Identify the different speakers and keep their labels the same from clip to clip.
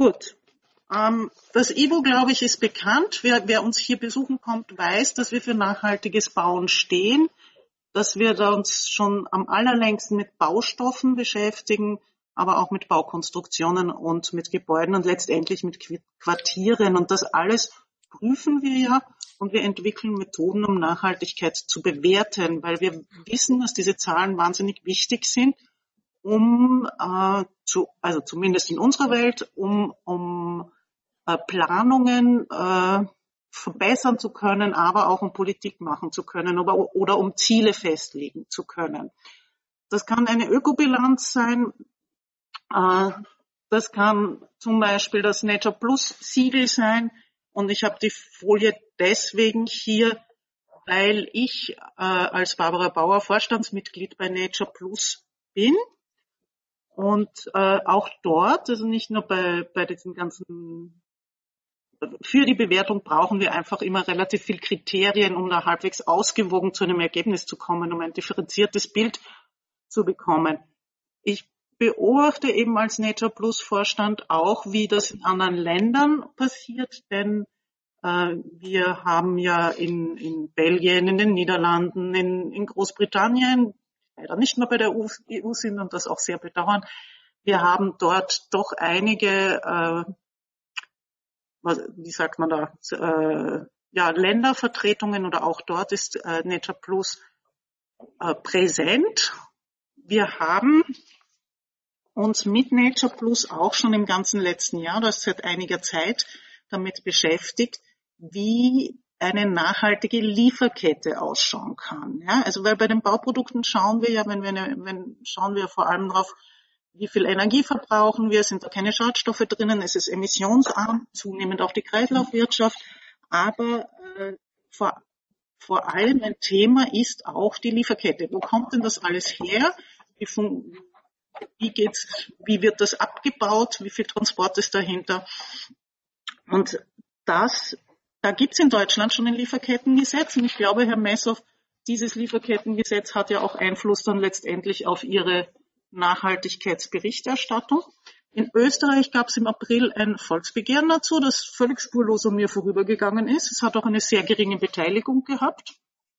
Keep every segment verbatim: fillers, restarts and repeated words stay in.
Speaker 1: Gut. Ähm, das I B U, glaube ich, ist bekannt. Wer, wer uns hier besuchen kommt, weiß, dass wir für nachhaltiges Bauen stehen, dass wir da uns schon am allerlängsten mit Baustoffen beschäftigen, aber auch mit Baukonstruktionen und mit Gebäuden und letztendlich mit Quartieren. Und das alles prüfen wir ja und wir entwickeln Methoden, um Nachhaltigkeit zu bewerten, weil wir wissen, dass diese Zahlen wahnsinnig wichtig sind, um, äh, zu, also zumindest in unserer Welt, um, um äh, Planungen äh, verbessern zu können, aber auch um Politik machen zu können oder, oder um Ziele festlegen zu können. Das kann eine Ökobilanz sein, äh, das kann zum Beispiel das Nature Plus Siegel sein und ich habe die Folie deswegen hier, weil ich äh, als Barbara Bauer Vorstandsmitglied bei Nature Plus bin und äh, auch dort, also nicht nur bei, bei diesen ganzen für die Bewertung brauchen wir einfach immer relativ viel Kriterien, um da halbwegs ausgewogen zu einem Ergebnis zu kommen, um ein differenziertes Bild zu bekommen. Ich beobachte eben als Nature Plus Vorstand auch, wie das in anderen Ländern passiert, denn äh, wir haben ja in, in Belgien, in den Niederlanden, in, in Großbritannien, leider nicht mehr bei der E U sind und das auch sehr bedauern, wir haben dort doch einige äh, wie sagt man da, äh, ja, Ländervertretungen oder auch dort ist äh, Nature Plus äh, präsent. Wir haben uns mit Nature Plus auch schon im ganzen letzten Jahr, das ist seit einiger Zeit, damit beschäftigt, wie eine nachhaltige Lieferkette ausschauen kann. Ja, also weil bei den Bauprodukten schauen wir ja, wenn wir, eine, wenn, schauen wir vor allem darauf, wie viel Energie verbrauchen wir, sind da keine Schadstoffe drinnen, es ist emissionsarm, zunehmend auch die Kreislaufwirtschaft, aber äh, vor, vor allem ein Thema ist auch die Lieferkette. Wo kommt denn das alles her? Wie, fun- wie geht's, wie wird das abgebaut? Wie viel Transport ist dahinter? Und das, da gibt's in Deutschland schon ein Lieferkettengesetz und ich glaube, Herr Messow, dieses Lieferkettengesetz hat ja auch Einfluss dann letztendlich auf Ihre Nachhaltigkeitsberichterstattung. In Österreich gab es im April ein Volksbegehren dazu, das völlig spurlos an mir vorübergegangen ist. Es hat auch eine sehr geringe Beteiligung gehabt.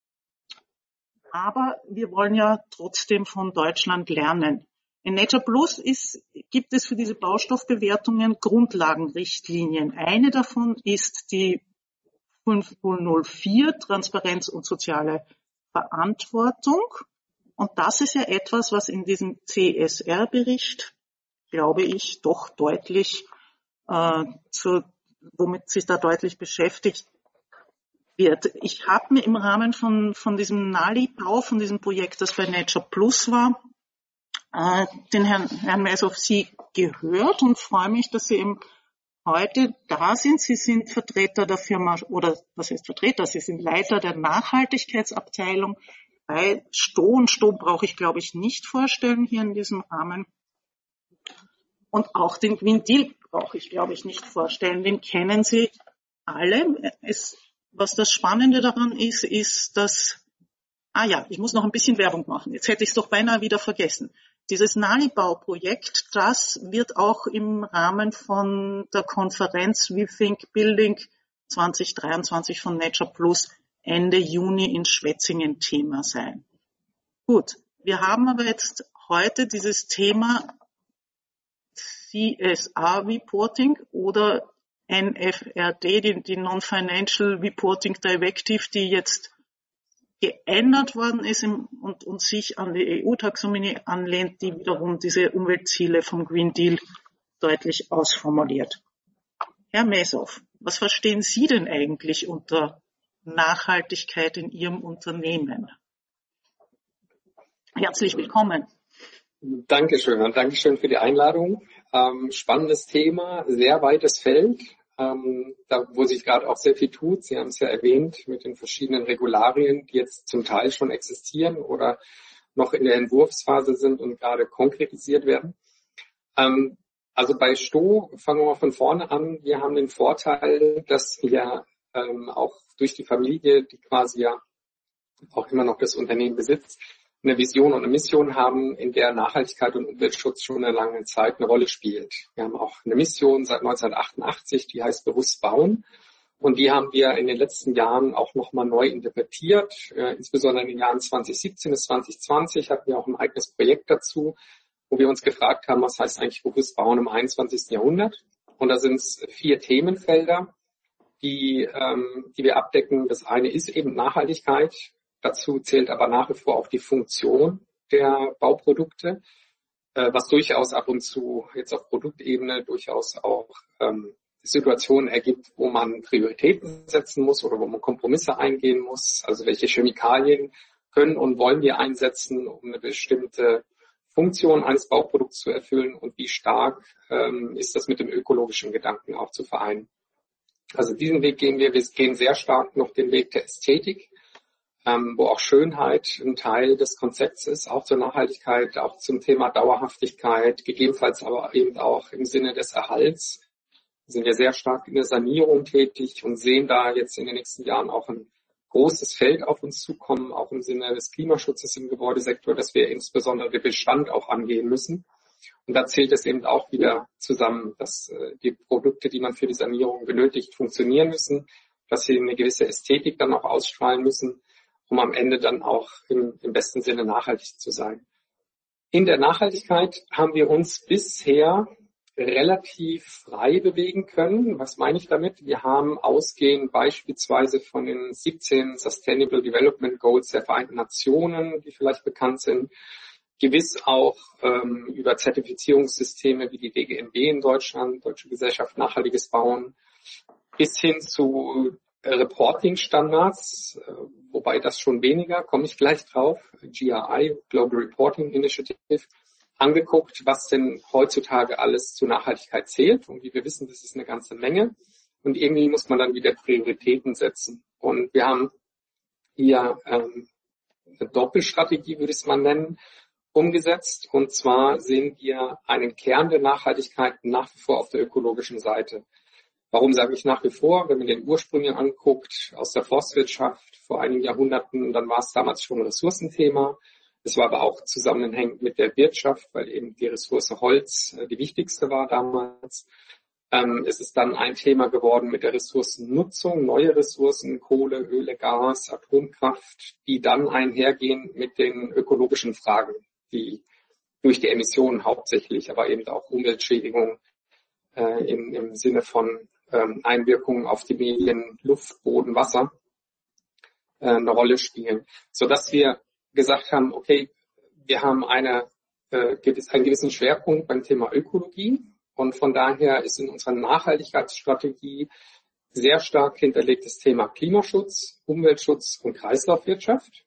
Speaker 1: Aber wir wollen ja trotzdem von Deutschland lernen. In Nature Plus ist, gibt es für diese Baustoffbewertungen Grundlagenrichtlinien. Eine davon ist die fünftausendvier, Transparenz und soziale Verantwortung. Und das ist ja etwas, was in diesem C S R-Bericht, glaube ich, doch deutlich, äh, zu, womit sich da deutlich beschäftigt wird. Ich habe mir im Rahmen von, von diesem Nali-Bau, von diesem Projekt, das bei Nature Plus war, äh, den Herrn, Herrn Messow Sie gehört und freue mich, dass Sie eben heute da sind. Sie sind Vertreter der Firma, oder was heißt Vertreter? Sie sind Leiter der Nachhaltigkeitsabteilung bei Sto, und Sto brauche ich, glaube ich, nicht vorstellen hier in diesem Rahmen. Und auch den Green Deal brauche ich, glaube ich, nicht vorstellen. Den kennen Sie alle. Es, was das Spannende daran ist, ist, dass, ah ja, ich muss noch ein bisschen Werbung machen. Jetzt hätte ich es doch beinahe wieder vergessen. Dieses Nali-Bau-Projekt, das wird auch im Rahmen von der Konferenz Rethink Building zwanzig dreiundzwanzig von Nature Plus Ende Juni in Schwetzingen Thema sein. Gut, wir haben aber jetzt heute dieses Thema C S R Reporting oder N F R D, die, die Non-Financial Reporting Directive, die jetzt geändert worden ist im, und, und sich an die E U-Taxonomie anlehnt, die wiederum diese Umweltziele vom Green Deal deutlich ausformuliert. Herr Messow, was verstehen Sie denn eigentlich unter Nachhaltigkeit in Ihrem Unternehmen? Herzlich willkommen.
Speaker 2: Dankeschön und Dankeschön für die Einladung. Ähm, spannendes Thema, sehr weites Feld, ähm, da, wo sich gerade auch sehr viel tut. Sie haben es ja erwähnt mit den verschiedenen Regularien, die jetzt zum Teil schon existieren oder noch in der Entwurfsphase sind und gerade konkretisiert werden. Ähm, also bei Sto, fangen wir mal von vorne an. Wir haben den Vorteil, dass wir ähm, auch durch die Familie, die quasi ja auch immer noch das Unternehmen besitzt, eine Vision und eine Mission haben, in der Nachhaltigkeit und Umweltschutz schon eine lange Zeit eine Rolle spielt. Wir haben auch eine Mission seit neunzehnhundertachtundachtzig, die heißt Bewusst bauen. Und die haben wir in den letzten Jahren auch nochmal neu interpretiert. Äh, insbesondere in den Jahren zwanzig siebzehn bis zwanzig zwanzig hatten wir auch ein eigenes Projekt dazu, wo wir uns gefragt haben, was heißt eigentlich Bewusst bauen im einundzwanzigsten Jahrhundert? Und da sind es vier Themenfelder, die, ähm, die wir abdecken. Das eine ist eben Nachhaltigkeit. Dazu zählt aber nach wie vor auch die Funktion der Bauprodukte, äh, was durchaus ab und zu jetzt auf Produktebene durchaus auch ähm, Situationen ergibt, wo man Prioritäten setzen muss oder wo man Kompromisse eingehen muss. Also welche Chemikalien können und wollen wir einsetzen, um eine bestimmte Funktion eines Bauprodukts zu erfüllen und wie stark ähm, ist das mit dem ökologischen Gedanken auch zu vereinen. Also diesen Weg gehen wir. Wir gehen sehr stark noch den Weg der Ästhetik, ähm, wo auch Schönheit ein Teil des Konzepts ist, auch zur Nachhaltigkeit, auch zum Thema Dauerhaftigkeit, gegebenenfalls aber eben auch im Sinne des Erhalts. Sind wir sehr stark in der Sanierung tätig und sehen da jetzt in den nächsten Jahren auch ein großes Feld auf uns zukommen, auch im Sinne des Klimaschutzes im Gebäudesektor, dass wir insbesondere den Bestand auch angehen müssen. Und da zählt es eben auch wieder zusammen, dass äh, die Produkte, die man für die Sanierung benötigt, funktionieren müssen, dass sie eine gewisse Ästhetik dann auch ausstrahlen müssen, um am Ende dann auch im, im besten Sinne nachhaltig zu sein. In der Nachhaltigkeit haben wir uns bisher relativ frei bewegen können. Was meine ich damit? Wir haben ausgehend beispielsweise von den siebzehn Sustainable Development Goals der Vereinten Nationen, die vielleicht bekannt sind, gewiss auch ähm, über Zertifizierungssysteme wie die D G N B in Deutschland, Deutsche Gesellschaft Nachhaltiges Bauen, bis hin zu äh, Reporting-Standards, äh, wobei das schon weniger, komme ich gleich drauf, G R I, Global Reporting Initiative, angeguckt, was denn heutzutage alles zur Nachhaltigkeit zählt. Und wie wir wissen, das ist eine ganze Menge. Und irgendwie muss man dann wieder Prioritäten setzen. Und wir haben hier ähm, eine Doppelstrategie, würde ich es mal nennen, umgesetzt. Und zwar sehen wir einen Kern der Nachhaltigkeit nach wie vor auf der ökologischen Seite. Warum sage ich nach wie vor? Wenn man den Ursprünge anguckt, aus der Forstwirtschaft vor einigen Jahrhunderten, dann war es damals schon ein Ressourcenthema. Es war aber auch zusammenhängend mit der Wirtschaft, weil eben die Ressource Holz die wichtigste war damals. Ähm, es ist dann ein Thema geworden mit der Ressourcennutzung, neue Ressourcen, Kohle, Öle, Gas, Atomkraft, die dann einhergehen mit den ökologischen Fragen, die durch die Emissionen hauptsächlich, aber eben auch Umweltschädigung äh, im, im Sinne von ähm, Einwirkungen auf die Medien, Luft, Boden, Wasser äh, eine Rolle spielen, sodass wir gesagt haben, okay, wir haben eine, äh, einen gewissen Schwerpunkt beim Thema Ökologie und von daher ist in unserer Nachhaltigkeitsstrategie sehr stark hinterlegt das Thema Klimaschutz, Umweltschutz und Kreislaufwirtschaft.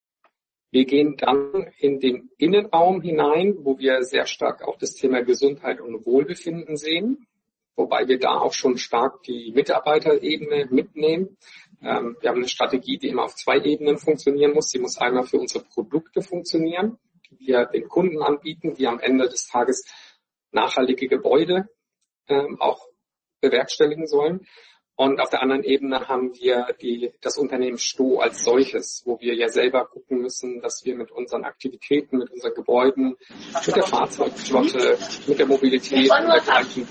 Speaker 2: Wir gehen dann in den Innenraum hinein, wo wir sehr stark auch das Thema Gesundheit und Wohlbefinden sehen, wobei wir da auch schon stark die Mitarbeiterebene mitnehmen. Ähm, wir haben eine Strategie, die immer auf zwei Ebenen funktionieren muss. Sie muss einmal für unsere Produkte funktionieren, die wir den Kunden anbieten, die am Ende des Tages nachhaltige Gebäude ähm, auch bewerkstelligen sollen. Und auf der anderen Ebene haben wir die, das Unternehmen Sto als solches, wo wir ja selber gucken müssen, dass wir mit unseren Aktivitäten, mit unseren Gebäuden, mit der Fahrzeugflotte, mit der Mobilität und dergleichen.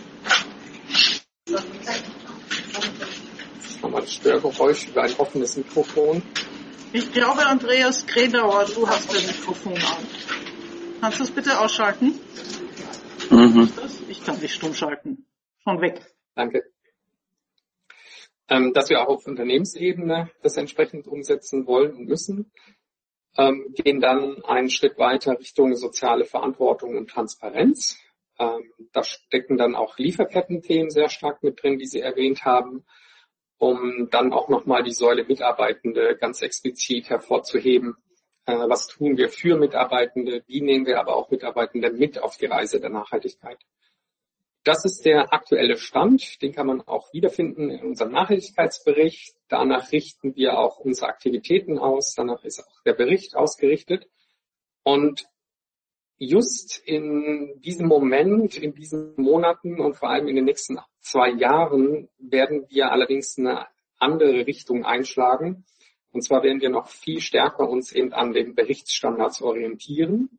Speaker 2: Nochmal das Störgeräusch über ein offenes Mikrofon.
Speaker 1: Ich glaube, Andreas Kredauer, du hast das Mikrofon an. Kannst du es bitte ausschalten?
Speaker 3: Mhm.
Speaker 1: Ich kann dich stumm schalten. Schon weg.
Speaker 2: Danke. Ähm, dass wir auch auf Unternehmensebene das entsprechend umsetzen wollen und müssen, ähm, gehen dann einen Schritt weiter Richtung soziale Verantwortung und Transparenz. Ähm, da stecken dann auch Lieferkettenthemen sehr stark mit drin, die Sie erwähnt haben, um dann auch nochmal die Säule Mitarbeitende ganz explizit hervorzuheben. Äh, was tun wir für Mitarbeitende? Wie nehmen wir aber auch Mitarbeitende mit auf die Reise der Nachhaltigkeit? Das ist der aktuelle Stand, den kann man auch wiederfinden in unserem Nachhaltigkeitsbericht. Danach richten wir auch unsere Aktivitäten aus, danach ist auch der Bericht ausgerichtet. Und just in diesem Moment, in diesen Monaten und vor allem in den nächsten zwei Jahren werden wir allerdings eine andere Richtung einschlagen, Und zwar werden wir noch viel stärker uns eben an den Berichtsstandards orientieren,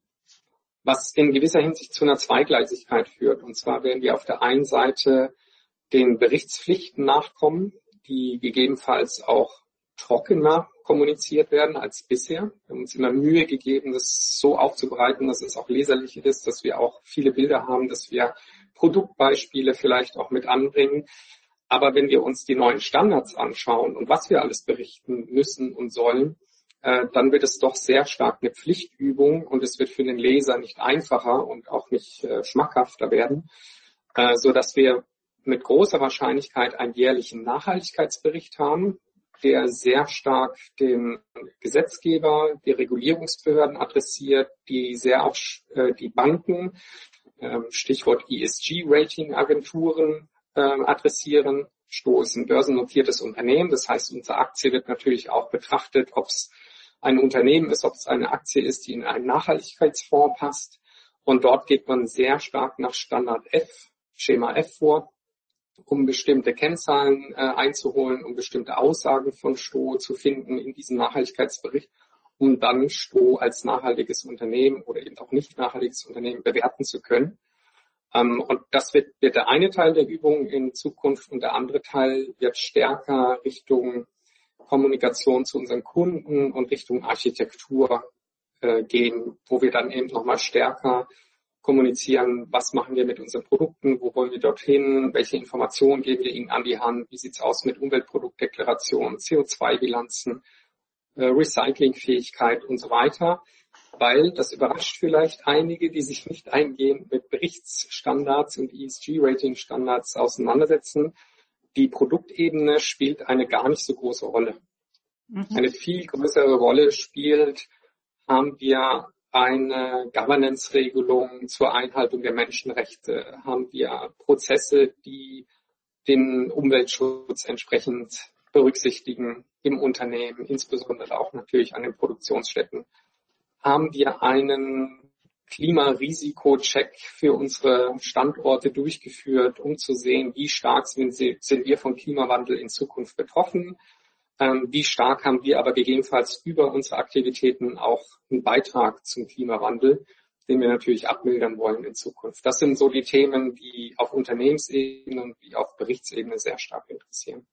Speaker 2: was in gewisser Hinsicht zu einer Zweigleisigkeit führt. Und zwar werden wir auf der einen Seite den Berichtspflichten nachkommen, die gegebenenfalls auch trockener kommuniziert werden als bisher. Wir haben uns immer Mühe gegeben, das so aufzubereiten, dass es auch leserlich ist, dass wir auch viele Bilder haben, dass wir Produktbeispiele vielleicht auch mit anbringen. Aber wenn wir uns die neuen Standards anschauen und was wir alles berichten müssen und sollen, äh, dann wird es doch sehr stark eine Pflichtübung und es wird für den Leser nicht einfacher und auch nicht äh, schmackhafter werden, äh, so dass wir mit großer Wahrscheinlichkeit einen jährlichen Nachhaltigkeitsbericht haben, der sehr stark den Gesetzgeber, die Regulierungsbehörden adressiert, die sehr auch äh, die Banken, äh, Stichwort E S G-Rating-Agenturen, äh, adressieren. S T O ist ein börsennotiertes Unternehmen, das heißt, unsere Aktie wird natürlich auch betrachtet, ob es ein Unternehmen ist, ob es eine Aktie ist, die in einen Nachhaltigkeitsfonds passt. Und dort geht man sehr stark nach Standard F, Schema F vor, um bestimmte Kennzahlen äh, einzuholen, um bestimmte Aussagen von S T O zu finden in diesem Nachhaltigkeitsbericht, um dann S T O als nachhaltiges Unternehmen oder eben auch nicht nachhaltiges Unternehmen bewerten zu können. Ähm, und das wird, wird der eine Teil der Übung in Zukunft und der andere Teil wird stärker Richtung Kommunikation zu unseren Kunden und Richtung Architektur äh, gehen, wo wir dann eben nochmal stärker kommunizieren, was machen wir mit unseren Produkten, wo wollen wir dorthin, welche Informationen geben wir ihnen an die Hand, wie sieht's aus mit Umweltproduktdeklarationen, C O zwei Bilanzen, äh, Recyclingfähigkeit und so weiter, weil das überrascht vielleicht einige, die sich nicht eingehend mit Berichtsstandards und E S G-Rating-Standards auseinandersetzen. Die Produktebene spielt eine gar nicht so große Rolle. Mhm. Eine viel größere Rolle spielt, haben wir eine Governance-Regelung zur Einhaltung der Menschenrechte, haben wir Prozesse, die den Umweltschutz entsprechend berücksichtigen im Unternehmen, insbesondere auch natürlich an den Produktionsstätten. Haben wir einen Klimarisikocheck für unsere Standorte durchgeführt, um zu sehen, wie stark sind, sie, sind wir vom Klimawandel in Zukunft betroffen. Ähm, wie stark haben wir aber gegebenenfalls über unsere Aktivitäten auch einen Beitrag zum Klimawandel, den wir natürlich abmildern wollen in Zukunft. Das sind so die Themen, die auf Unternehmensebene und die auf Berichtsebene sehr stark interessieren.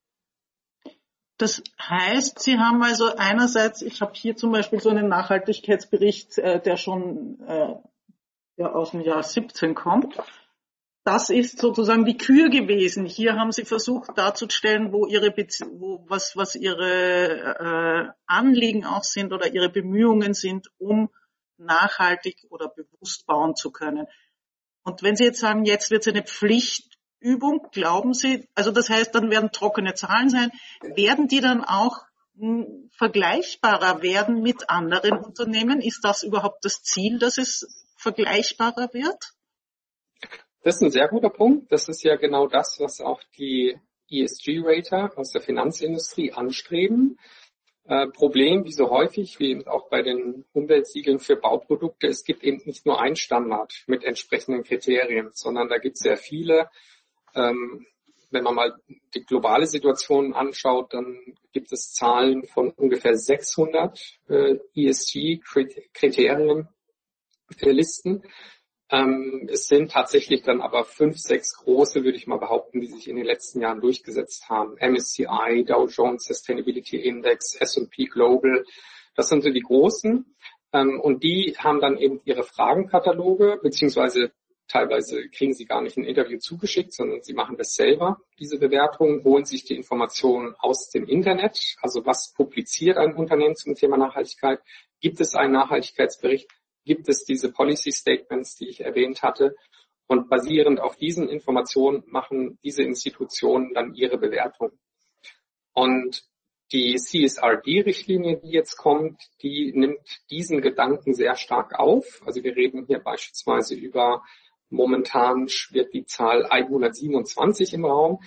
Speaker 1: Das heißt, Sie haben also einerseits, ich habe hier zum Beispiel so einen Nachhaltigkeitsbericht, äh, der schon äh, ja, aus dem Jahr siebzehn kommt. Das ist sozusagen die Kür gewesen. Hier haben Sie versucht darzustellen, wo Ihre Bezie- wo, was, was Ihre äh, Anliegen auch sind oder Ihre Bemühungen sind, um nachhaltig oder bewusst bauen zu können. Und wenn Sie jetzt sagen, jetzt wird es eine Pflichtübung, glauben Sie, also das heißt, dann werden trockene Zahlen sein, werden die dann auch mh, vergleichbarer werden mit anderen Unternehmen? Ist das überhaupt das Ziel, dass es vergleichbarer wird?
Speaker 2: Das ist ein sehr guter Punkt. Das ist ja genau das, was auch die E S G-Rater aus der Finanzindustrie anstreben. Äh, Problem, wie so häufig, wie eben auch bei den Umweltsiegeln für Bauprodukte, es gibt eben nicht nur einen Standard mit entsprechenden Kriterien, sondern da gibt es sehr viele. Ähm, wenn man mal die globale Situation anschaut, dann gibt es Zahlen von ungefähr sechshundert äh, E S G-Kriterien, äh, Listen. Ähm, es sind tatsächlich dann aber fünf, sechs große, würde ich mal behaupten, die sich in den letzten Jahren durchgesetzt haben. M S C I, Dow Jones Sustainability Index, S und P Global, das sind so die großen. Ähm, und die haben dann eben ihre Fragenkataloge, beziehungsweise teilweise kriegen sie gar nicht ein Interview zugeschickt, sondern sie machen das selber, diese Bewertungen, holen sich die Informationen aus dem Internet. Also was publiziert ein Unternehmen zum Thema Nachhaltigkeit? Gibt es einen Nachhaltigkeitsbericht? Gibt es diese Policy Statements, die ich erwähnt hatte? Und basierend auf diesen Informationen machen diese Institutionen dann ihre Bewertung. Und die C S R D-Richtlinie, die jetzt kommt, die nimmt diesen Gedanken sehr stark auf. Also wir reden hier beispielsweise über, momentan schwirrt die Zahl hundertsiebenundzwanzig im Raum,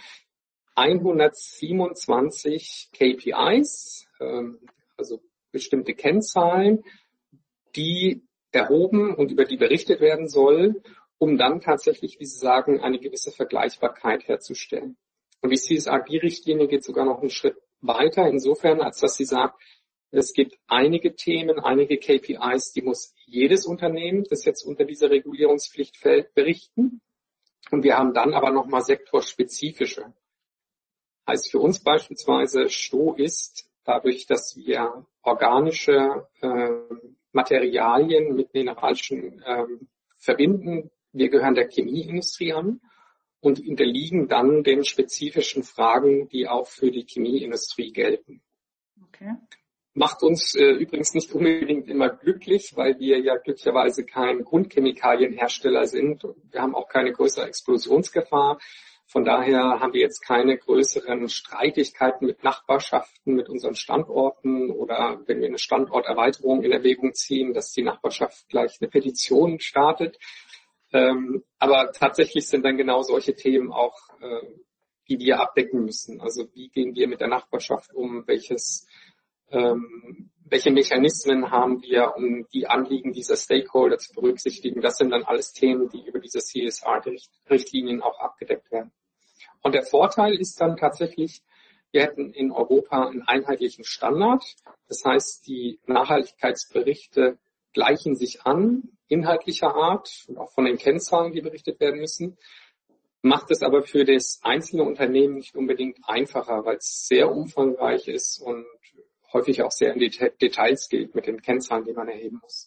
Speaker 2: hundertsiebenundzwanzig K P Is, also bestimmte Kennzahlen, die erhoben und über die berichtet werden soll, um dann tatsächlich, wie Sie sagen, eine gewisse Vergleichbarkeit herzustellen. Und die C S R D-Richtlinie geht sogar noch einen Schritt weiter, insofern, als dass sie sagt, Es gibt einige Themen, einige K P Is, die muss jedes Unternehmen, das jetzt unter dieser Regulierungspflicht fällt, berichten. Und wir haben dann aber nochmal sektorspezifische. Heißt für uns beispielsweise, Sto ist dadurch, dass wir organische äh, Materialien mit mineralischen äh, verbinden. Wir gehören der Chemieindustrie an und unterliegen dann den spezifischen Fragen, die auch für die Chemieindustrie gelten.
Speaker 1: Okay.
Speaker 2: Macht uns äh, übrigens nicht unbedingt immer glücklich, weil wir ja glücklicherweise kein Grundchemikalienhersteller sind. Wir haben auch keine größere Explosionsgefahr. Von daher haben wir jetzt keine größeren Streitigkeiten mit Nachbarschaften, mit unseren Standorten oder wenn wir eine Standorterweiterung in Erwägung ziehen, dass die Nachbarschaft gleich eine Petition startet. Ähm, aber tatsächlich sind dann genau solche Themen auch, äh, die wir abdecken müssen. Also wie gehen wir mit der Nachbarschaft um? Welches, ähm, welche Mechanismen haben wir, um die Anliegen dieser Stakeholder zu berücksichtigen? Das sind dann alles Themen, die über diese C S R-Richtlinien auch abgedeckt werden. Und der Vorteil ist dann tatsächlich, wir hätten in Europa einen einheitlichen Standard. Das heißt, die Nachhaltigkeitsberichte gleichen sich an, inhaltlicher Art und auch von den Kennzahlen, die berichtet werden müssen. Macht es aber für das einzelne Unternehmen nicht unbedingt einfacher, weil es sehr umfangreich ist und häufig auch sehr in die Details geht mit den Kennzahlen, die man erheben muss.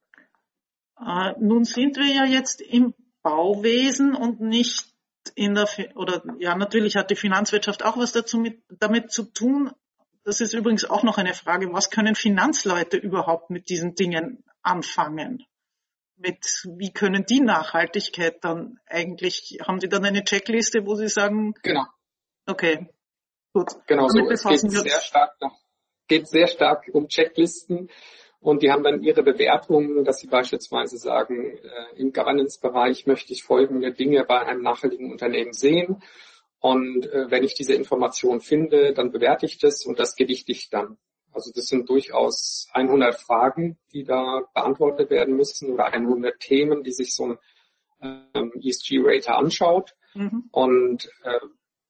Speaker 1: Äh, nun sind wir ja jetzt im Bauwesen und nicht in der, oder ja, natürlich hat die Finanzwirtschaft auch was dazu mit, damit zu tun. Das ist übrigens auch noch eine Frage, was können Finanzleute überhaupt mit diesen Dingen anfangen? Mit, wie können die Nachhaltigkeit dann eigentlich, haben die dann eine Checkliste, wo sie sagen,
Speaker 2: genau,
Speaker 1: okay, gut.
Speaker 2: Genau so. Es geht sehr stark nach, geht sehr stark um Checklisten. Und die haben dann ihre Bewertungen, dass sie beispielsweise sagen, äh, im Governance-Bereich möchte ich folgende Dinge bei einem nachhaltigen Unternehmen sehen. Und äh, wenn ich diese Information finde, dann bewerte ich das und das gewichte ich dann. Also das sind durchaus hundert Fragen, die da beantwortet werden müssen oder hundert Themen, die sich so ein ähm, E S G-Rater anschaut mhm. und äh,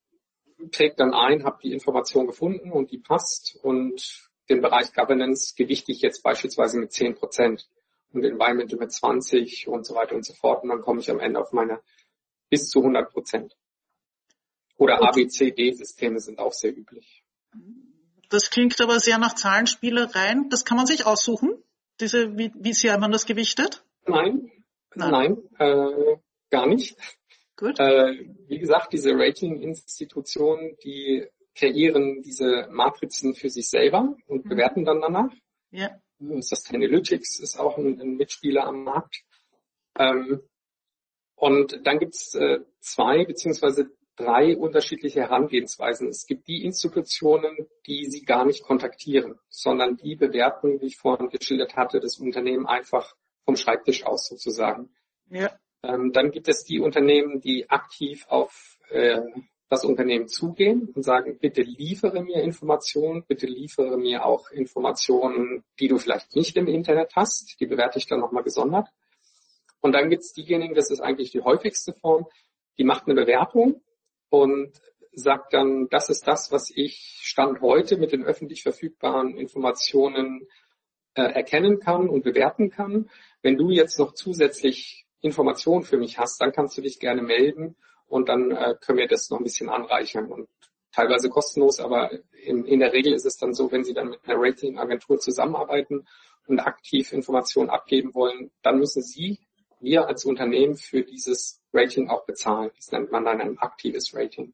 Speaker 2: trägt dann ein, habe die Information gefunden und die passt und den Bereich Governance gewichte ich jetzt beispielsweise mit zehn Prozent und Environmental mit zwanzig und so weiter und so fort. Und dann komme ich am Ende auf meine bis zu hundert Prozent. Oder A B C D-Systeme sind auch sehr üblich.
Speaker 1: Das klingt aber sehr nach Zahlenspielereien. Das kann man sich aussuchen, diese, wie, wie sehr man das gewichtet?
Speaker 2: Nein, nein, nein äh, gar nicht.
Speaker 1: Gut.
Speaker 2: Äh, wie gesagt, diese Rating-Institutionen, die kreieren diese Matrizen für sich selber und mhm. bewerten dann danach.
Speaker 1: Ja.
Speaker 2: Sustainalytics ist auch ein, ein Mitspieler am Markt. Ähm, und dann gibt es äh, zwei beziehungsweise drei unterschiedliche Herangehensweisen. Es gibt die Institutionen, die sie gar nicht kontaktieren, sondern die bewerten, wie ich vorhin geschildert hatte, das Unternehmen einfach vom Schreibtisch aus sozusagen.
Speaker 1: Ja.
Speaker 2: Ähm, dann gibt es die Unternehmen, die aktiv auf äh, das Unternehmen zugehen und sagen, bitte liefere mir Informationen, bitte liefere mir auch Informationen, die du vielleicht nicht im Internet hast. Die bewerte ich dann nochmal gesondert. Und dann gibt es diejenigen, das ist eigentlich die häufigste Form, die macht eine Bewertung und sagt dann, das ist das, was ich Stand heute mit den öffentlich verfügbaren Informationen äh, erkennen kann und bewerten kann. Wenn du jetzt noch zusätzlich Informationen für mich hast, dann kannst du dich gerne melden. Und dann äh, können wir das noch ein bisschen anreichern und teilweise kostenlos, aber in, in der Regel ist es dann so, wenn Sie dann mit einer Ratingagentur zusammenarbeiten und aktiv Informationen abgeben wollen, dann müssen Sie, wir als Unternehmen, für dieses Rating auch bezahlen. Das nennt man dann ein aktives Rating.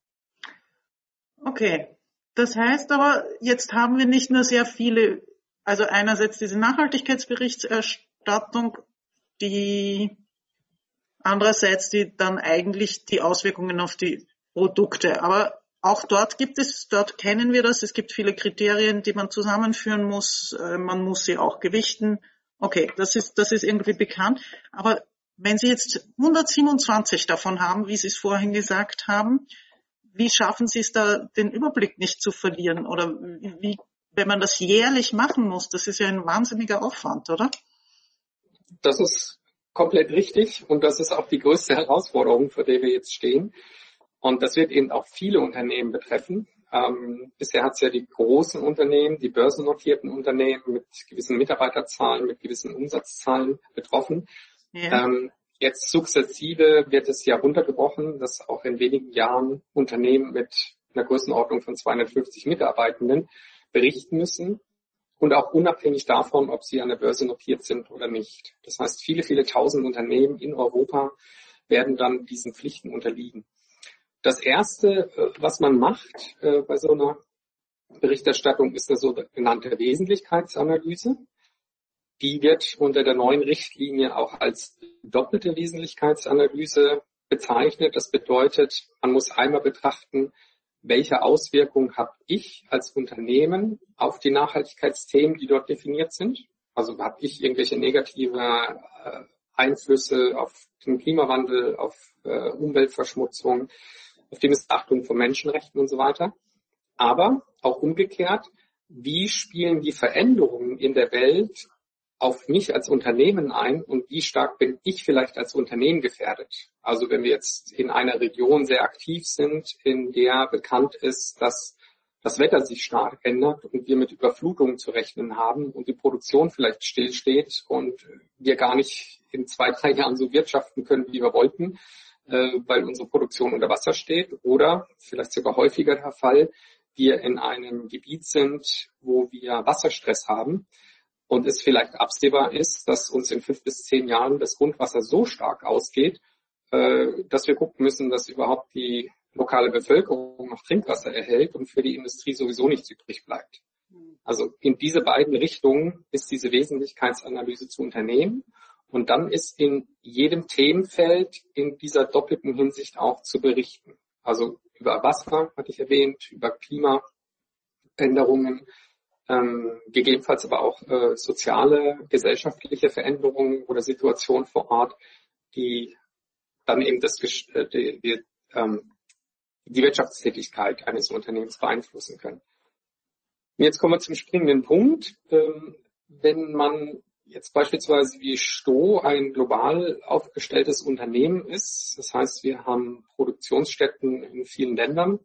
Speaker 1: Okay, das heißt aber, jetzt haben wir nicht nur sehr viele, also einerseits diese Nachhaltigkeitsberichterstattung, die andererseits die dann eigentlich die Auswirkungen auf die Produkte. Aber auch dort gibt es, dort kennen wir das, es gibt viele Kriterien, die man zusammenführen muss, man muss sie auch gewichten. Okay, das ist, das ist irgendwie bekannt. Aber wenn Sie jetzt hundertsiebenundzwanzig davon haben, wie Sie es vorhin gesagt haben, wie schaffen Sie es da, den Überblick nicht zu verlieren? Oder wie, wenn man das jährlich machen muss, das ist ja ein wahnsinniger Aufwand, oder?
Speaker 2: Das ist komplett richtig und das ist auch die größte Herausforderung, vor der wir jetzt stehen. Und das wird eben auch viele Unternehmen betreffen. Ähm, bisher hat es ja die großen Unternehmen, die börsennotierten Unternehmen mit gewissen Mitarbeiterzahlen, mit gewissen Umsatzzahlen betroffen.
Speaker 1: Ja.
Speaker 2: Ähm, jetzt sukzessive wird es ja runtergebrochen, dass auch in wenigen Jahren Unternehmen mit einer Größenordnung von zweihundertfünfzig Mitarbeitenden berichten müssen. Und auch unabhängig davon, ob sie an der Börse notiert sind oder nicht. Das heißt, viele, viele tausend Unternehmen in Europa werden dann diesen Pflichten unterliegen. Das Erste, was man macht äh, bei so einer Berichterstattung, ist eine sogenannte Wesentlichkeitsanalyse. Die wird unter der neuen Richtlinie auch als doppelte Wesentlichkeitsanalyse bezeichnet. Das bedeutet, man muss einmal betrachten, welche Auswirkungen habe ich als Unternehmen auf die Nachhaltigkeitsthemen, die dort definiert sind? Also habe ich irgendwelche negative äh, Einflüsse auf den Klimawandel, auf äh, Umweltverschmutzung, auf die Missachtung von Menschenrechten und so weiter. Aber auch umgekehrt, wie spielen die Veränderungen in der Welt auf mich als Unternehmen ein und wie stark bin ich vielleicht als Unternehmen gefährdet? Also wenn wir jetzt in einer Region sehr aktiv sind, in der bekannt ist, dass das Wetter sich stark ändert und wir mit Überflutungen zu rechnen haben und die Produktion vielleicht stillsteht und wir gar nicht in zwei, drei Jahren so wirtschaften können, wie wir wollten, äh, weil unsere Produktion unter Wasser steht, oder vielleicht sogar häufiger der Fall, wir in einem Gebiet sind, wo wir Wasserstress haben, und es vielleicht absehbar ist, dass uns in fünf bis zehn Jahren das Grundwasser so stark ausgeht, äh, dass wir gucken müssen, dass überhaupt die lokale Bevölkerung noch Trinkwasser erhält und für die Industrie sowieso nichts übrig bleibt. Also in diese beiden Richtungen ist diese Wesentlichkeitsanalyse zu unternehmen. Und dann ist in jedem Themenfeld in dieser doppelten Hinsicht auch zu berichten. Also über Wasser, hatte ich erwähnt, über Klimaänderungen, Ähm, gegebenenfalls aber auch äh, soziale, gesellschaftliche Veränderungen oder Situationen vor Ort, die dann eben das, äh, die, die, ähm, die Wirtschaftstätigkeit eines Unternehmens beeinflussen können. Und jetzt kommen wir zum springenden Punkt. Ähm, wenn man jetzt beispielsweise wie Sto ein global aufgestelltes Unternehmen ist, das heißt, wir haben Produktionsstätten in vielen Ländern,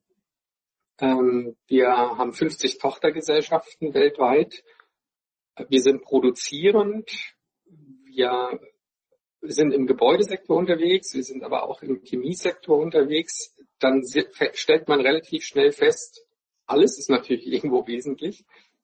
Speaker 2: wir haben fünfzig Tochtergesellschaften weltweit. Wir sind produzierend. Wir sind im Gebäudesektor unterwegs. Wir sind aber auch im Chemiesektor unterwegs. Dann stellt man relativ schnell fest, alles ist natürlich irgendwo wesentlich.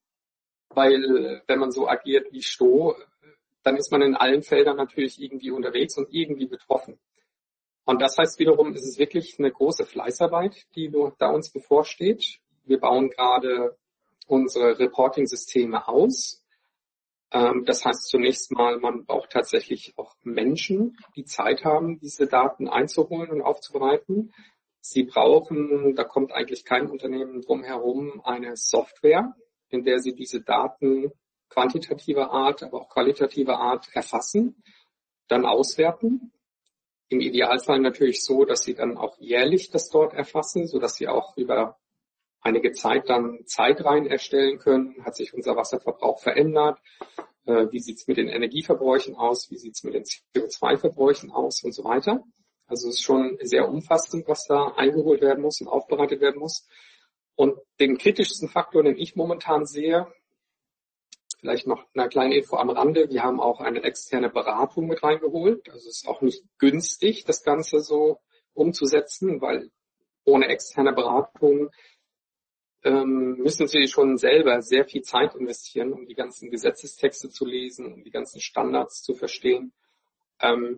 Speaker 2: Weil wenn man so agiert wie Sto, dann ist man in allen Feldern natürlich irgendwie unterwegs und irgendwie betroffen. Und das heißt wiederum, es ist wirklich eine große Fleißarbeit, die da uns bevorsteht. Wir bauen gerade unsere Reporting-Systeme aus. Das heißt zunächst mal, man braucht tatsächlich auch Menschen, die Zeit haben, diese Daten einzuholen und aufzubereiten. Sie brauchen, da kommt eigentlich kein Unternehmen drum herum, eine Software, in der sie diese Daten quantitativer Art, aber auch qualitativer Art erfassen, dann auswerten. Im Idealfall natürlich so, dass sie dann auch jährlich das dort erfassen, sodass sie auch über einige Zeit dann Zeitreihen erstellen können. Hat sich unser Wasserverbrauch verändert? Äh, wie sieht es mit den Energieverbräuchen aus? Wie sieht es mit den C O zwei Verbräuchen aus und so weiter? Also es ist schon sehr umfassend, was da eingeholt werden muss und aufbereitet werden muss. Und den kritischsten Faktor, den ich momentan sehe, vielleicht noch eine kleine Info am Rande. Wir haben auch eine externe Beratung mit reingeholt. Also es ist auch nicht günstig, das Ganze so umzusetzen, weil ohne externe Beratung ähm, müssen Sie schon selber sehr viel Zeit investieren, um die ganzen Gesetzestexte zu lesen, um die ganzen Standards zu verstehen. Ähm,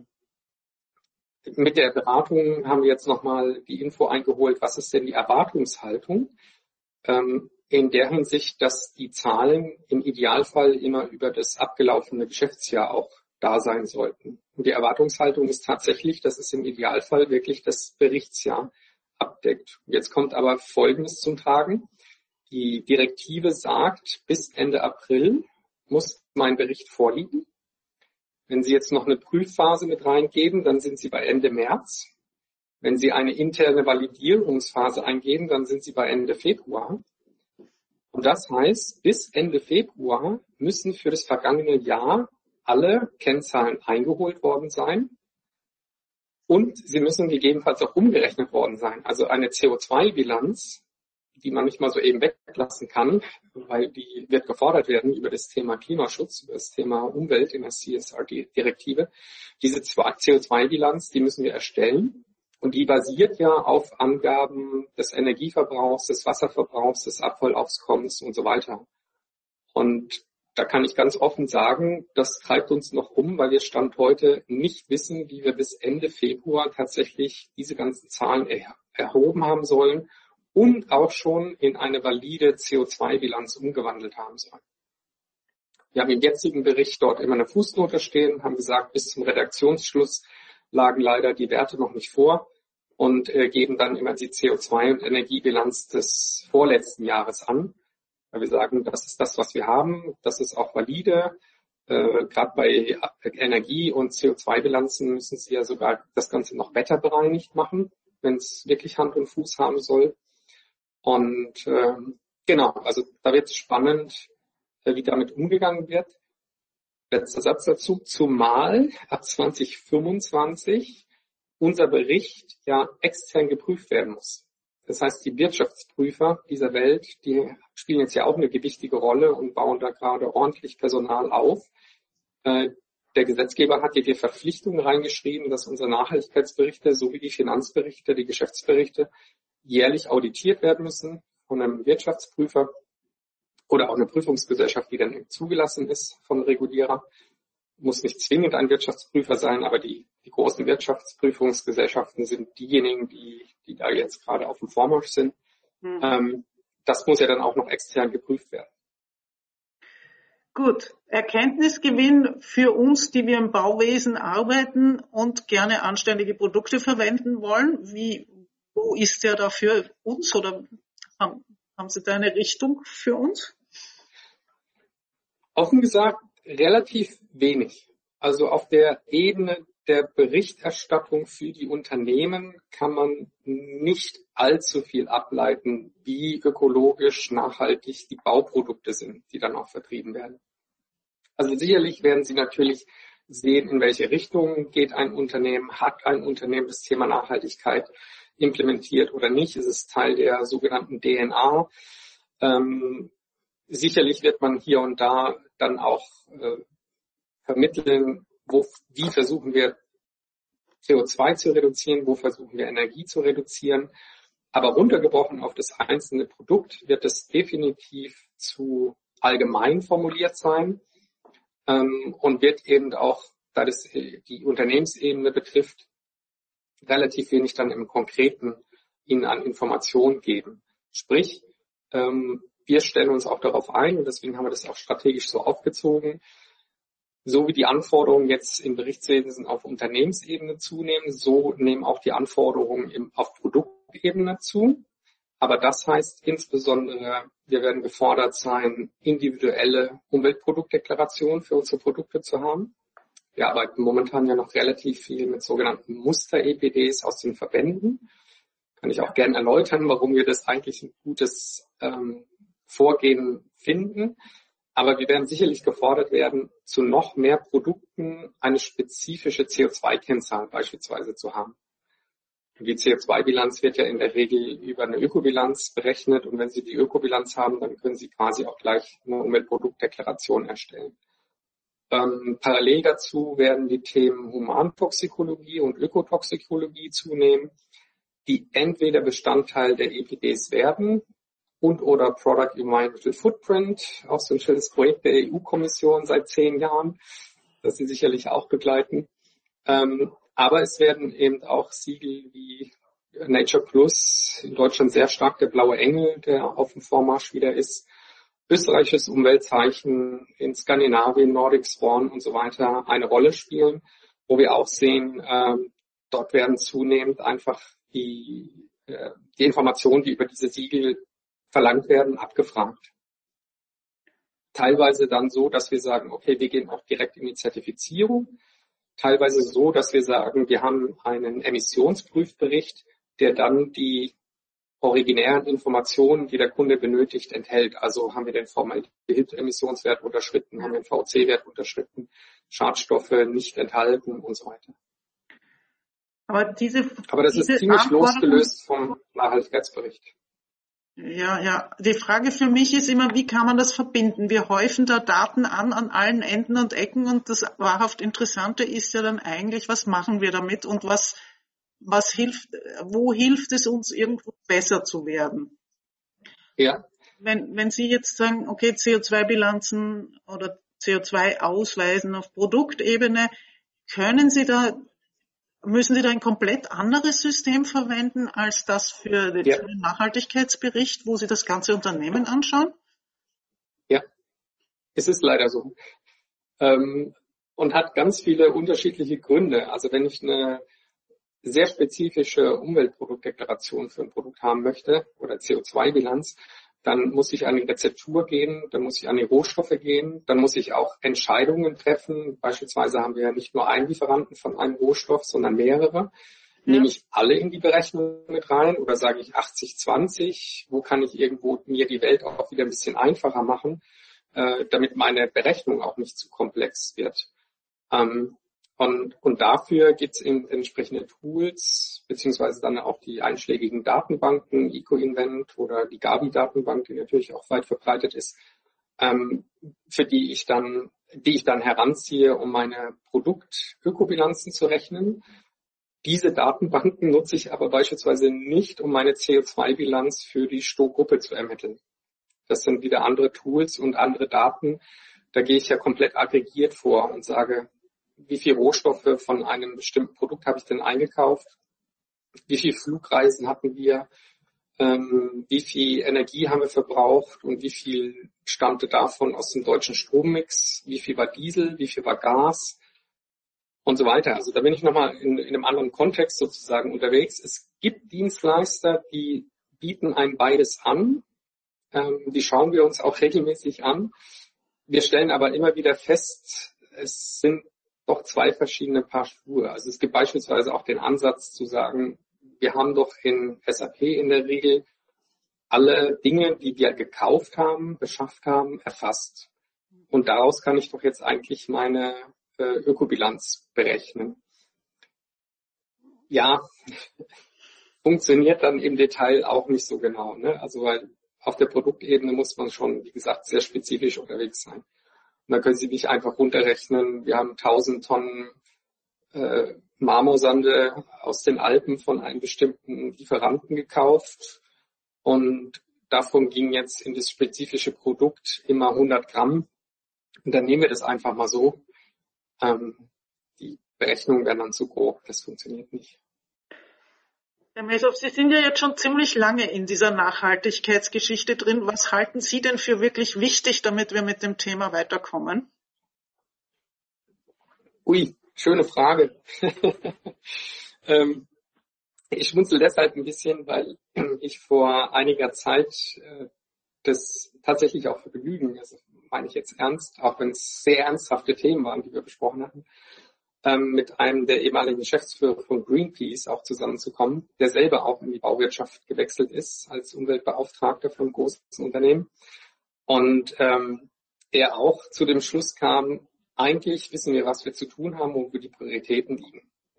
Speaker 2: mit der Beratung haben wir jetzt nochmal die Info eingeholt, was ist denn die Erwartungshaltung? Ähm, in der Hinsicht, dass die Zahlen im Idealfall immer über das abgelaufene Geschäftsjahr auch da sein sollten. Und die Erwartungshaltung ist tatsächlich, dass es im Idealfall wirklich das Berichtsjahr abdeckt. Jetzt kommt aber Folgendes zum Tragen. Die Direktive sagt, bis Ende April muss mein Bericht vorliegen. Wenn Sie jetzt noch eine Prüfphase mit reingeben, dann sind Sie bei Ende März. Wenn Sie eine interne Validierungsphase eingeben, dann sind Sie bei Ende Februar. Und das heißt, bis Ende Februar müssen für das vergangene Jahr alle Kennzahlen eingeholt worden sein. Und sie müssen gegebenenfalls auch umgerechnet worden sein. Also eine C O zwei Bilanz, die man nicht mal so eben weglassen kann, weil die wird gefordert werden über das Thema Klimaschutz, über das Thema Umwelt in der C S R-Direktive. Diese C O zwei Bilanz, die müssen wir erstellen. Und die basiert ja auf Angaben des Energieverbrauchs, des Wasserverbrauchs, des Abfallaufkommens und so weiter. Und da kann ich ganz offen sagen, das treibt uns noch um, weil wir Stand heute nicht wissen, wie wir bis Ende Februar tatsächlich diese ganzen Zahlen er- erhoben haben sollen und auch schon in eine valide C O zwei Bilanz umgewandelt haben sollen. Wir haben im jetzigen Bericht dort immer eine Fußnote stehen, haben gesagt, bis zum Redaktionsschluss lagen leider die Werte noch nicht vor und äh, geben dann immer die C O zwei und Energiebilanz des vorletzten Jahres an. Weil wir sagen, das ist das, was wir haben, das ist auch valide. Äh, Gerade bei Energie- und C O zwei Bilanzen müssen Sie ja sogar das Ganze noch wetterbereinigt machen, wenn es wirklich Hand und Fuß haben soll. Und äh, genau, also da wird es spannend, äh, wie damit umgegangen wird. Letzter Satz dazu, zumal ab zwanzig fünfundzwanzig unser Bericht ja extern geprüft werden muss. Das heißt, die Wirtschaftsprüfer dieser Welt, die spielen jetzt ja auch eine gewichtige Rolle und bauen da gerade ordentlich Personal auf. Äh, der Gesetzgeber hat hier die Verpflichtung reingeschrieben, dass unsere Nachhaltigkeitsberichte sowie die Finanzberichte, die Geschäftsberichte jährlich auditiert werden müssen von einem Wirtschaftsprüfer oder auch eine Prüfungsgesellschaft, die dann zugelassen ist vom Regulierer. Muss nicht zwingend ein Wirtschaftsprüfer sein, aber die, die großen Wirtschaftsprüfungsgesellschaften sind diejenigen, die, die da jetzt gerade auf dem Vormarsch sind. Mhm. Ähm, das muss ja dann auch noch extern geprüft werden.
Speaker 1: Gut, Erkenntnisgewinn für uns, die wir im Bauwesen arbeiten und gerne anständige Produkte verwenden wollen. Wie, wo ist der da für uns oder haben, haben Sie da eine Richtung für uns?
Speaker 2: Offen gesagt, relativ wenig. Also auf der Ebene der Berichterstattung für die Unternehmen kann man nicht allzu viel ableiten, wie ökologisch nachhaltig die Bauprodukte sind, die dann auch vertrieben werden. Also sicherlich werden Sie natürlich sehen, in welche Richtung geht ein Unternehmen, hat ein Unternehmen das Thema Nachhaltigkeit implementiert oder nicht, ist es Teil der sogenannten D N A. Ähm, sicherlich wird man hier und da dann auch äh, vermitteln, wo, wie versuchen wir C O zwei zu reduzieren, wo versuchen wir Energie zu reduzieren. Aber runtergebrochen auf das einzelne Produkt wird es definitiv zu allgemein formuliert sein ähm, und wird eben auch, da das die Unternehmensebene betrifft, relativ wenig dann im Konkreten Ihnen an Informationen geben. Sprich, ähm, wir stellen uns auch darauf ein und deswegen haben wir das auch strategisch so aufgezogen. So wie die Anforderungen jetzt im Berichtswesen auf Unternehmensebene zunehmen, so nehmen auch die Anforderungen im, auf Produktebene zu. Aber das heißt insbesondere, wir werden gefordert sein, individuelle Umweltproduktdeklarationen für unsere Produkte zu haben. Wir arbeiten momentan ja noch relativ viel mit sogenannten Muster-E P Ds aus den Verbänden. Kann ich auch gerne erläutern, warum wir das eigentlich ein gutes ähm, Vorgehen finden. Aber wir werden sicherlich gefordert werden, zu noch mehr Produkten eine spezifische C O zwei Kennzahl beispielsweise zu haben. Die C O zwei Bilanz wird ja in der Regel über eine Ökobilanz berechnet und wenn Sie die Ökobilanz haben, dann können Sie quasi auch gleich eine Umweltproduktdeklaration erstellen. Ähm, parallel dazu werden die Themen Humantoxikologie und Ökotoxikologie zunehmen, die entweder Bestandteil der E P Ds werden und oder Product Environmental Footprint, auch so ein schönes Projekt der E U-Kommission seit zehn Jahren, das Sie sicherlich auch begleiten. Ähm, aber es werden eben auch Siegel wie Nature Plus, in Deutschland sehr stark der blaue Engel, der auf dem Vormarsch wieder ist, österreichisches Umweltzeichen, in Skandinavien, Nordic Swan und so weiter eine Rolle spielen, wo wir auch sehen, äh, dort werden zunehmend einfach die, äh, die Informationen, die über diese Siegel verlangt werden, abgefragt. Teilweise dann so, dass wir sagen, okay, wir gehen auch direkt in die Zertifizierung. Teilweise so, dass wir sagen, wir haben einen Emissionsprüfbericht, der dann die originären Informationen, die der Kunde benötigt, enthält. Also haben wir den Formaldehyd-Emissionswert unterschritten, haben wir den V O C-Wert unterschritten, Schadstoffe nicht enthalten und so weiter.
Speaker 1: Aber, diese,
Speaker 2: Aber das
Speaker 1: diese
Speaker 2: ist ziemlich losgelöst vom Nachhaltigkeitsbericht.
Speaker 1: Ja, ja. Die Frage für mich ist immer, wie kann man das verbinden? Wir häufen da Daten an an allen Enden und Ecken und das wahrhaft Interessante ist ja dann eigentlich, was machen wir damit und was, was hilft, wo hilft es uns irgendwo besser zu werden?
Speaker 2: Ja.
Speaker 1: Wenn, wenn Sie jetzt sagen, okay, C O zwei Bilanzen oder C O zwei Ausweisen auf Produktebene, können Sie da Müssen Sie da ein komplett anderes System verwenden als das für den,
Speaker 2: Ja.
Speaker 1: für den Nachhaltigkeitsbericht, wo Sie das ganze Unternehmen anschauen?
Speaker 2: Ja, es ist leider so. Ähm, und hat ganz viele unterschiedliche Gründe. Also wenn ich eine sehr spezifische Umweltproduktdeklaration für ein Produkt haben möchte oder C O zwei Bilanz, dann muss ich an die Rezeptur gehen, dann muss ich an die Rohstoffe gehen, dann muss ich auch Entscheidungen treffen. Beispielsweise haben wir ja nicht nur einen Lieferanten von einem Rohstoff, sondern mehrere. Ja. Nehme ich alle in die Berechnung mit rein oder sage ich achtzig zwanzig? Wo kann ich irgendwo mir die Welt auch wieder ein bisschen einfacher machen, äh, damit meine Berechnung auch nicht zu komplex wird? Ähm, Und, und dafür gibt es eben entsprechende Tools, beziehungsweise dann auch die einschlägigen Datenbanken, EcoInvent oder die Gavi-Datenbank, die natürlich auch weit verbreitet ist, ähm, für die ich dann, die ich dann heranziehe, um meine Produktökobilanzen zu rechnen. Diese Datenbanken nutze ich aber beispielsweise nicht, um meine C O zwei Bilanz für die Sto-Gruppe zu ermitteln. Das sind wieder andere Tools und andere Daten. Da gehe ich ja komplett aggregiert vor und sage, wie viel Rohstoffe von einem bestimmten Produkt habe ich denn eingekauft, wie viele Flugreisen hatten wir, ähm, wie viel Energie haben wir verbraucht und wie viel stammte davon aus dem deutschen Strommix, wie viel war Diesel, wie viel war Gas und so weiter. Also da bin ich nochmal in, in einem anderen Kontext sozusagen unterwegs. Es gibt Dienstleister, die bieten einem beides an, ähm, die schauen wir uns auch regelmäßig an. Wir stellen aber immer wieder fest, es sind doch zwei verschiedene Paar Schuhe. Also es gibt beispielsweise auch den Ansatz zu sagen, wir haben doch in S A P in der Regel alle Dinge, die wir gekauft haben, beschafft haben, erfasst. Und daraus kann ich doch jetzt eigentlich meine äh, Ökobilanz berechnen. Ja, funktioniert dann im Detail auch nicht so genau, ne? Also weil auf der Produktebene muss man schon, wie gesagt, sehr spezifisch unterwegs sein. Und dann können Sie nicht einfach runterrechnen, wir haben tausend Tonnen äh, Marmorsande aus den Alpen von einem bestimmten Lieferanten gekauft und davon ging jetzt in das spezifische Produkt immer hundert Gramm. Und dann nehmen wir das einfach mal so. Ähm, die Berechnungen werden dann zu grob, das funktioniert nicht.
Speaker 1: Herr Messow, Sie sind ja jetzt schon ziemlich lange in dieser Nachhaltigkeitsgeschichte drin. Was halten Sie denn für wirklich wichtig, damit wir mit dem Thema weiterkommen?
Speaker 2: Ui, schöne Frage. ähm, ich schmunzel deshalb ein bisschen, weil ich vor einiger Zeit äh, das tatsächlich auch Vergnügen, also meine ich jetzt ernst, auch wenn es sehr ernsthafte Themen waren, die wir besprochen hatten, ähm, mit einem der ehemaligen Geschäftsführer von Greenpeace auch zusammenzukommen, der selber auch in die Bauwirtschaft gewechselt ist als Umweltbeauftragter von großen Unternehmen. Und ähm, er auch zu dem Schluss kam, eigentlich wissen wir, was wir zu tun haben und wo die Prioritäten liegen.